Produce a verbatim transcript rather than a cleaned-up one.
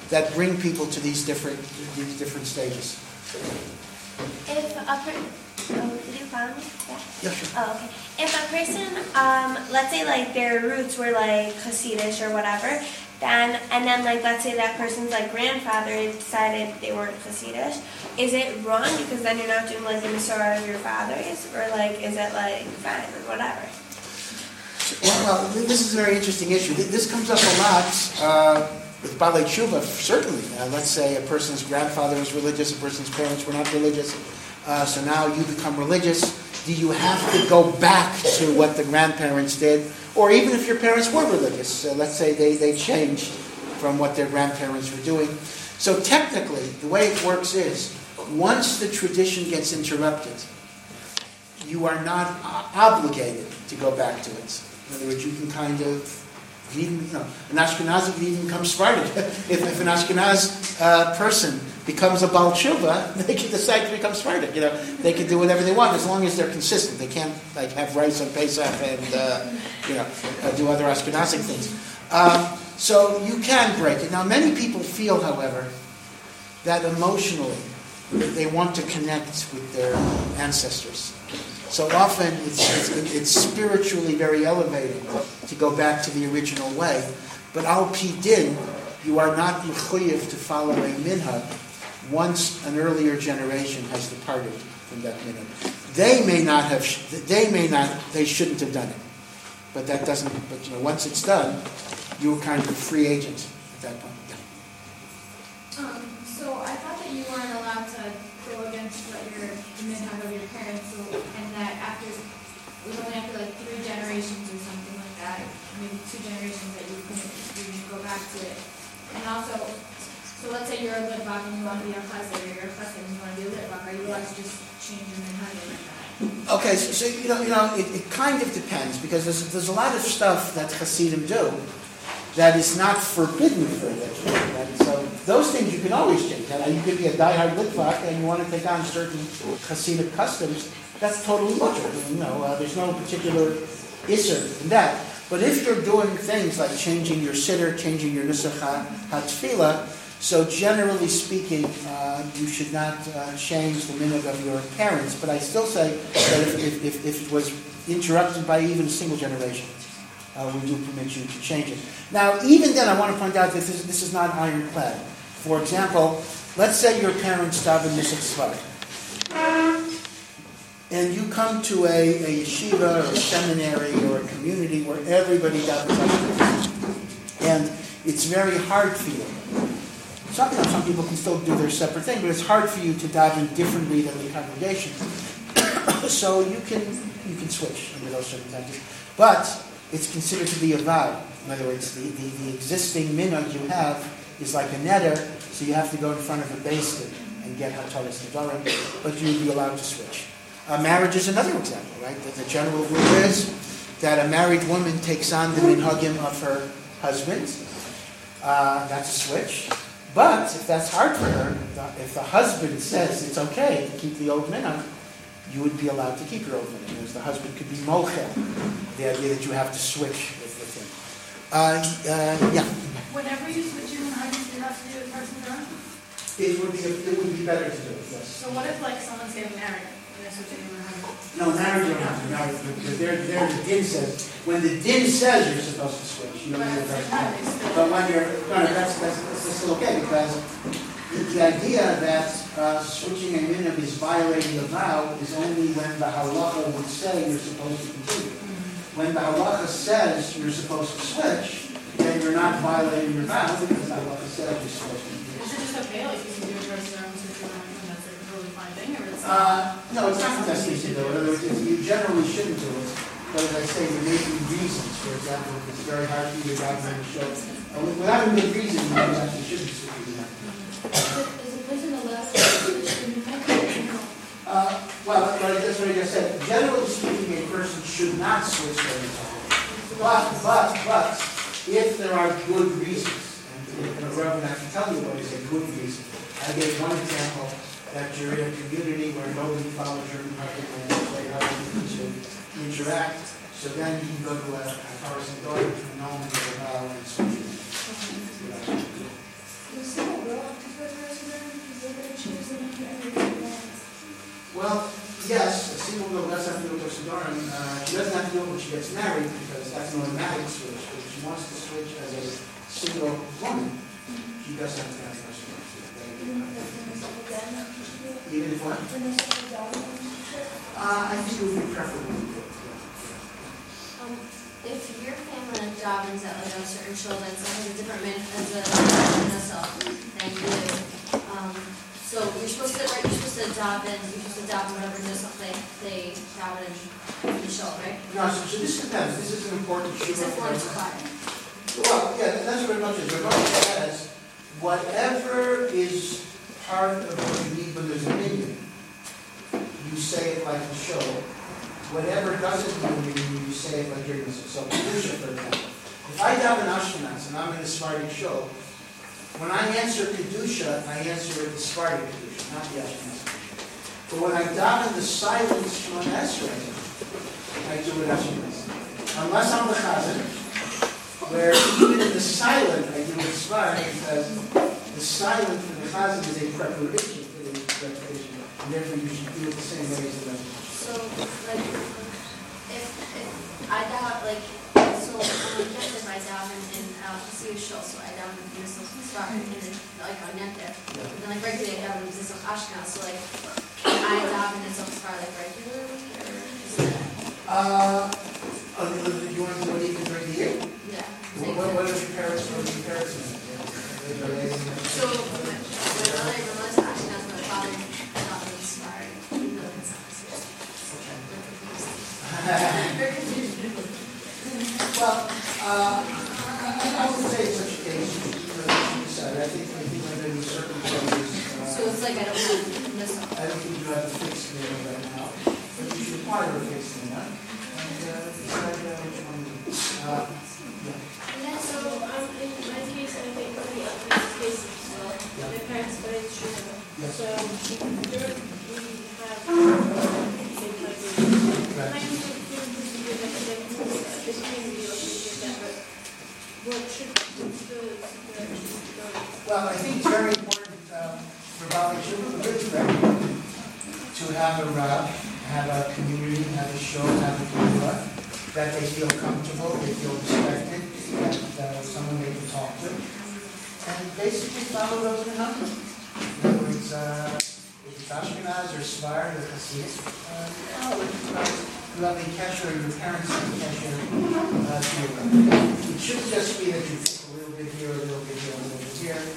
that bring people to these different these different stages. If a per- oh, did you follow me? Yeah. Yeah, sure. Oh, okay. If a person, um, let's say like their roots were like Hasidish or whatever, then and then like let's say that person's like grandfather decided they weren't Hasidish, is it wrong because then you're not doing like the Masorah of your fathers, or like is it like fine or whatever? Well, well, this is a very interesting issue. This comes up a lot uh, with Balei Tshuva, certainly. Uh, let's say a person's grandfather was religious, a person's parents were not religious, uh, so now you become religious. Do you have to go back to what the grandparents did? Or even if your parents were religious, uh, let's say they, they changed from what their grandparents were doing. So technically, the way it works is, once the tradition gets interrupted, you are not uh, obligated to go back to it. In other words, you can kind of, even, you know, an Ashkenazi can even become Sephardic. if, if an Ashkenaz uh, person becomes a Baal Tshuva, they can decide to become Sephardic. You know, they can do whatever they want as long as they're consistent. They can't like have rice on Pesach and uh, you know uh, do other Ashkenazic things. Um, so you can break it. Now, many people feel, however, that emotionally they want to connect with their ancestors. So often it's, it's, it's spiritually very elevating to go back to the original way. But al pi din, you are not mechuyev to follow a minhag once an earlier generation has departed from that minhag. They may not have, they may not, they shouldn't have done it. But that doesn't, but you know, once it's done, you're kind of a free agent at that point. Yeah. Um, so I thought that you weren't allowed to go against what your the minhag of your parents, so, and that after it was only after like three generations or something like that, maybe two generations that you couldn't you could go back to it. And also, so let's say you're a litvak and you want to be a chassid, or you're a chassid and you want to be a litvak, are you allowed to just change your minhag like that? Okay, so, so you know, you know, it, it kind of depends because there's there's a lot of stuff that Hasidim do that is not forbidden for religion. Right? So those things you can always change. Now, you could be a diehard litvak and you want to take on certain Hasidic customs. That's totally mutter. You know, uh, there's no particular isser in that. But if you're doing things like changing your siddur, changing your nusach hatfilah, so generally speaking, uh, you should not uh, change the minhag of your parents. But I still say that if, if, if, if it was interrupted by even a single generation, Uh, we do permit you to change it. Now, even then, I want to point out that this, this is not ironclad. For example, let's say your parents daven Nusach Tzvar, and you come to a, a yeshiva or a seminary or a community where everybody davens Nusach, and it's very hard for you. Some, you know, some people can still do their separate thing, but it's hard for you to daven differently than the congregation. So you can you can switch under those circumstances, but it's considered to be a vow. In other words, the, the, the existing minhag you have is like a neder, so you have to go in front of a beis din and get hataras nedarim, but you'd be allowed to switch. Uh, marriage is another example, right? That the general rule is that a married woman takes on the minhagim of her husband. Uh, that's a switch. But if that's hard for her, if the husband says it's okay to keep the old minhag, you would be allowed to keep your old minhag. Because the husband could be mochel, the idea that you have to switch with, with him. Uh, uh, yeah. Whenever you switch your minhag, you have to do it person's own? It would be it would be better to do it. Yes. So what if like someone's getting married and they're switching your minhag? No, marriage you don't have to. Marriage, because there, there the din says when the din says you're supposed to switch, you don't need to. But when you're no, no, that's that's that's still okay because the idea that uh, switching a minhag is violating a vow is only when the halacha would say you're supposed to continue. When the halacha says you're supposed to switch, then you're not violating your vow because the halacha says you're supposed to continue. Is it just okay, like you can do it versus around switch your minhag and that's a totally fine thing, or it's Uh, no, it's not the best thing to do. In other words, you generally shouldn't do it. But as I say, there may be reasons. For example, if it's very hard for you to drive on the show. Uh, without a good reason, you actually shouldn't do that. Is a person allowed to switch their minhag? Uh, well, that's what I just said. Generally speaking, a person should not switch their minhag. But, but, but, if there are good reasons, and you know, Reverend, I can tell you what is a good reason. I gave one example that you're in a community where nobody follows your minhag and they have to interact. So then you can go to a hataras nedarim and no one will allow and switch it. when she gets married, because that's an automatic switch. If she wants to switch as a single woman, she doesn't have to have first name. Even if what? Uh, I think it would be preferable to do it. Um, if your family like Dobbins at like a certain show that's has a different man as a than yourself than you do, um, so you're supposed to right, you're supposed to adopt and you're supposed to adopt whatever just they they adopt in the show, right? No, so, so this depends. This is an important issue. Except for it's required. Well, yeah, that's what Rav says. Rav says, whatever is part of what you need when there's a minion, you say it like the show. Whatever doesn't mean you, you say it like you're going to say. So, Kedusha, for example. If I daven Ashkenaz and I'm in a Sephardic show, when I answer Kedusha, I answer it the Sephardic Kedusha, not the Ashkenaz Kedusha. But when I daven the silent Shemona Esrei, I do it Ashkenaz. Unless I'm the Chazan, where even in the silent I do it Sephardic, because the silent for the Chazan is a preparation for the recitation. And therefore you should do it the same way as the recitation. So, like, if, if I doubt, like, so, um, yes, if I doubt and, and I'll see a show, so I doubt in this start and then, like, on net there. But then, like, regularly, I doubt in this Ashkenaz, so, like, can I doubt in this start, like, regularly, or is that? Uh, uh, you want to do it even during the year? Yeah. What, what, what are your parents, what are your parents in? So, my mother, my mother's Ashkenaz, my father, not in this start, even though it's not this year. Well, uh, I, I would say in such a case, you know, decide. I think, I think under these circumstances, uh, So it's like I don't have this. I don't think you have a fixed name right now, but you should acquire a fixed name, huh? And uh, decide uh, which one you need. Uh, yeah. Yeah, so um, in my case, I think one of the other cases as well. My parents got into sugar. Yes. So during we have things like this. Right. I can do the academic this can be also did that, but what should the the Well, I think it's very important um, for Bali children to have a rab, have a community, have a show, have a kibbulah, that they feel comfortable, they feel respected, that uh, someone they can talk to, and basically follow those in number. In other words, uh, if it's Ashkenaz or Sfard or Hasid, uh, oh, it's about loving Kesher, your parents have Kesher uh, to your rabbi. It shouldn't just be that you pick a little bit here, a little bit here, a little bit here.